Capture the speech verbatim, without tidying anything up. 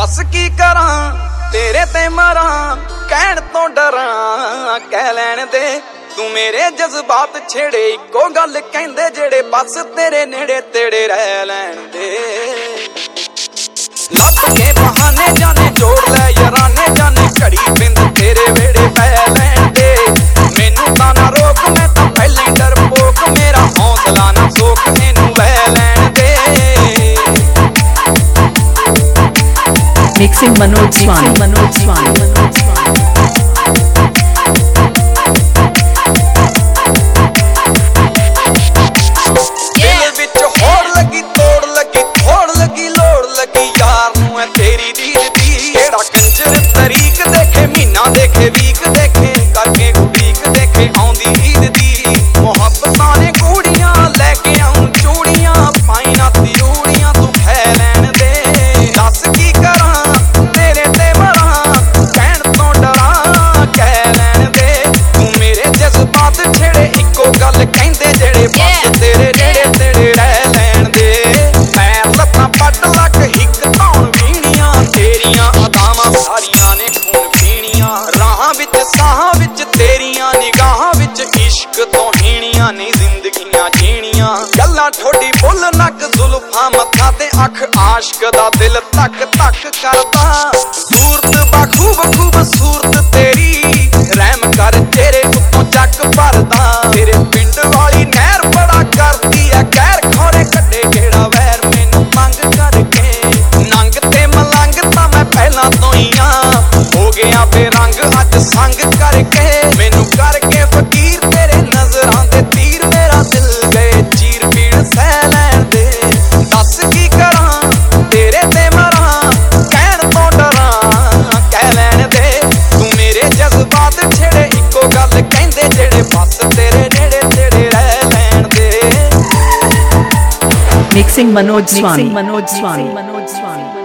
दस की करा तेरे ते मरा कहण तो डरा कह लैण दे तू मेरे जज्बात छेड़े इको गल कहंदे जेड़े बस तेरे नेड़े तेड़े रह लैण दे लभ के बहाने जाने जोड़ लै याराने जाने घड़ी बिंद तेरे वेड़े पै लैण दे मैनू तां ना रोक मैं तां पहले डरपोक मेरा हौसला ना सोख इनू वह लैण दे Mixing Manoj Swani Manoj Swani Manoj Swani दिल विच होड़ लगी तोड़ लगी थोड़ लगी लोड़ लगी यार नूं है तेरी दीद दी केड़ा कंजर तरीक देखे महीना देखे वीक देखे करके उड़ीक देखे आउंदी ईद दी मुहब्बतां ने कूड़ियां लैके आऊं चूड़ियां पाई ना तिरूड़ियां तू खै लैण दे दस की करा तेरे ते मरा कहण तो डरा कह लैण दे तू मेरे जज्बात छेड़े इको गल कहंदे जेड़े बस तेरे नेड़े तेड़े रह लैण दे पैर लत्तां पट लक हिक धौण वीणियां तेरियां अदावां सारियां ने खून पीणियां राहां विच साहां विच तेरियां निगाहां विच इश्क तो हीणियां नी जिंदगियां जीणियां गल्लां ठोडी बुल नक जुल्फां मत्था ते अख आशिक दा दिल तक तक करदा सूरत बखूब खूबसूरत तेरी रहम कर तेरे उत्तों जग भरदा तेरे पिंड वाली नहर बड़ा करदी है कहर खोरे कड्डे केड़ा वैर मैनू मंग करके नंग ते मलंग तां मैं पहला तो ही आ हो गया बेरंग अज संग करके मैनू करके फकीर तेरे नजरां दे तीर मेरा दिल गए चीर पीड़ सह लैण दे दस की करा तेरे ते मरा कहण तो डरा कह लैण दे तू मेरे जज्बात छेड़े इको गल कहंदे जेड़े बस तेरे नेड़े तेड़े रह लैण दे Mixing Manoj Swani Manoj Swani Manoj Swani